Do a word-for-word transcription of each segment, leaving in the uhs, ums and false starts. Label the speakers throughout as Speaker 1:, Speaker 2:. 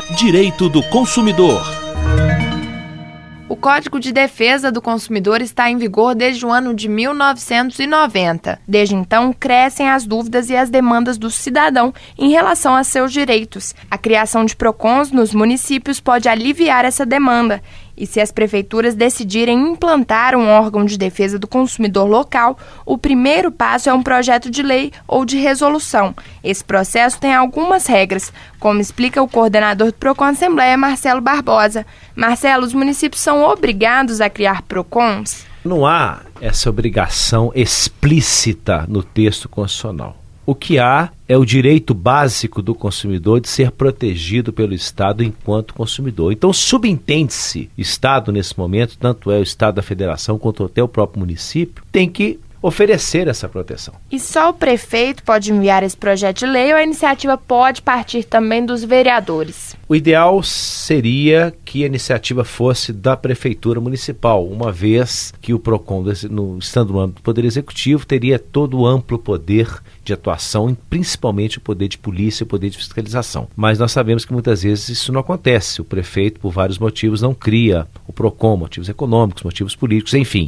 Speaker 1: Direito do Consumidor.
Speaker 2: O Código de Defesa do Consumidor está em vigor desde o ano de mil novecentos e noventa. Desde então, crescem as dúvidas e as demandas do cidadão em relação a seus direitos. A criação de PROCONs nos municípios pode aliviar essa demanda. E se as prefeituras decidirem implantar um órgão de defesa do consumidor local, o primeiro passo é um projeto de lei ou de resolução. Esse processo tem algumas regras, como explica o coordenador do PROCON Assembleia, Marcelo Barbosa. Marcelo, os municípios são obrigados a criar PROCONs?
Speaker 3: Não há essa obrigação explícita no texto constitucional. O que há é o direito básico do consumidor de ser protegido pelo Estado enquanto consumidor. Então, subentende-se, Estado nesse momento, tanto é o Estado da Federação quanto até o próprio município, tem que oferecer essa proteção.
Speaker 2: E só o prefeito pode enviar esse projeto de lei ou a iniciativa pode partir também dos vereadores?
Speaker 3: O ideal seria que a iniciativa fosse da Prefeitura Municipal, uma vez que o PROCON, no, estando no âmbito do Poder Executivo, teria todo o amplo poder de atuação, principalmente o poder de polícia e o poder de fiscalização. Mas nós sabemos que muitas vezes isso não acontece. O prefeito, por vários motivos, não cria o PROCON, motivos econômicos, motivos políticos, enfim.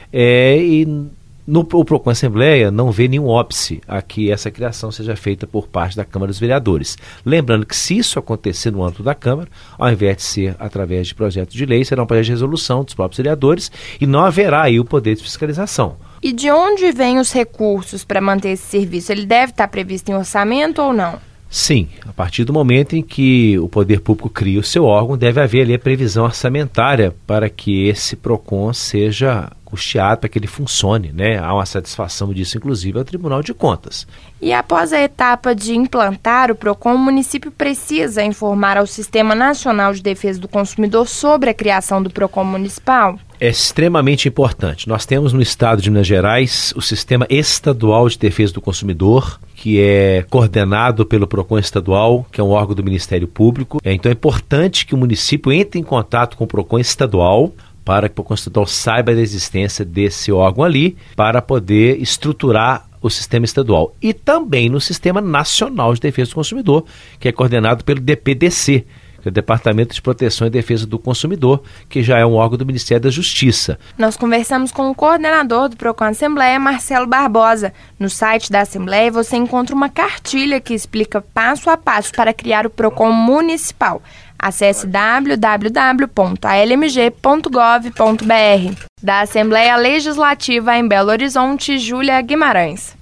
Speaker 3: É, e No, o PROCON Assembleia não vê nenhum óbice a que essa criação seja feita por parte da Câmara dos Vereadores. Lembrando que se isso acontecer no âmbito da Câmara, ao invés de ser através de projeto de lei, será um projeto de resolução dos próprios vereadores e não haverá aí o poder de fiscalização.
Speaker 2: E de onde vêm os recursos para manter esse serviço? Ele deve estar previsto em orçamento ou não?
Speaker 3: Sim, a partir do momento em que o poder público cria o seu órgão, deve haver ali a previsão orçamentária para que esse PROCON seja custeado, para que ele funcione, né? Há uma satisfação disso, inclusive, ao Tribunal de Contas.
Speaker 2: E após a etapa de implantar o PROCON, o município precisa informar ao Sistema Nacional de Defesa do Consumidor sobre a criação do PROCON municipal?
Speaker 3: É extremamente importante. Nós temos no estado de Minas Gerais o Sistema Estadual de Defesa do Consumidor, que é coordenado pelo PROCON estadual, que é um órgão do Ministério Público. É, então é importante que o município entre em contato com o PROCON estadual, para que o PROCON estadual saiba da existência desse órgão ali, para poder estruturar o sistema estadual. E também no Sistema Nacional de Defesa do Consumidor, que é coordenado pelo D P D C, que é o Departamento de Proteção e Defesa do Consumidor, que já é um órgão do Ministério da Justiça.
Speaker 2: Nós conversamos com o coordenador do PROCON Assembleia, Marcelo Barbosa. No site da Assembleia você encontra uma cartilha que explica passo a passo para criar o PROCON municipal. Acesse w w w ponto a l m g ponto gov ponto b r. Da Assembleia Legislativa em Belo Horizonte, Júlia Guimarães.